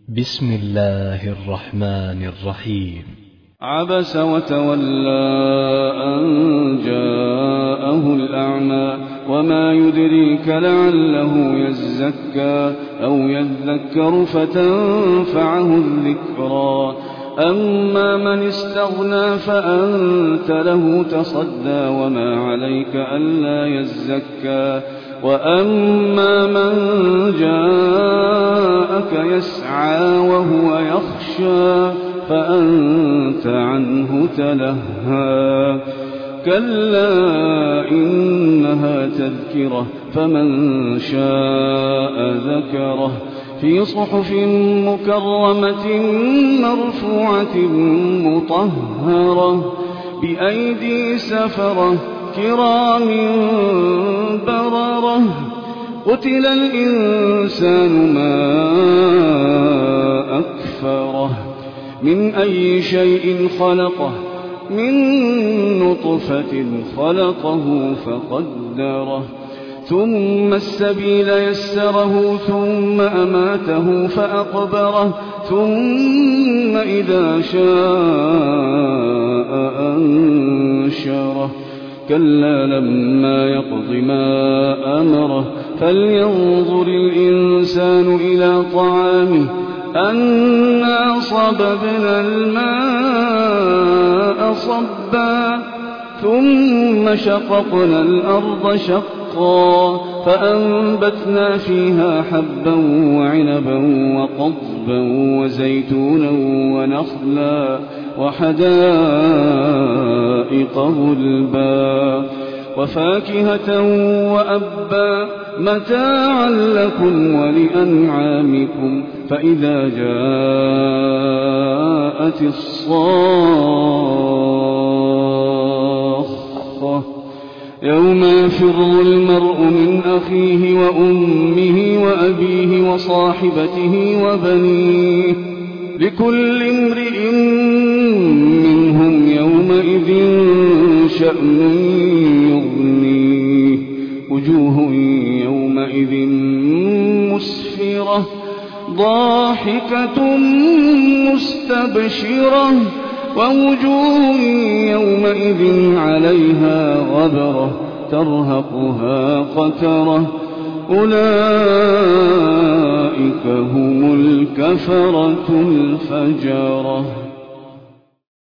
بسم الله الرحمن الرحيم. عبس وتولى أن جاءه الأعمى وما يدريك لعله يزكى أو يذكر فتنفعه الذكرى. أما من استغنى فأنت له تصدى وما عليك ألا يزكى. وأما من جاءك يسعى وهو يخشى فأنت عنه تلهى. كلا إنها تذكرة فمن شاء ذكره في صحف مكرمة مرفوعة مطهرة بأيدي سفرة كرام بررة. قتل الإنسان ما أكفره من أي شيء خلقه من نطفة خلقه فقدره ثم السبيل يسره ثم أماته فأقبره ثم إذا شاء أنشره. كلا لما يقض ما أمره فلينظر الإنسان إلى طعامه أنا صببنا الماء صبا ثم شققنا الأرض شقا فأنبتنا فيها حبا وعنبا وقضبا وزيتونا ونخلا وحدائق غلبا وفاكهة وأبا متاعا لكم ولأنعامكم. فإذا جاءت الصاخة يوم يفر المرء من أخيه وأمه وأبيه وصاحبته وبنيه لكل امرئ منهم يومئذ شأن يغنيه. وجوه يومئذ مسفرة ضاحكة مستبشرة ووجوه يومئذ عليها غبرة ترهقها قترة. أولئك هم الكفرة الفجرة.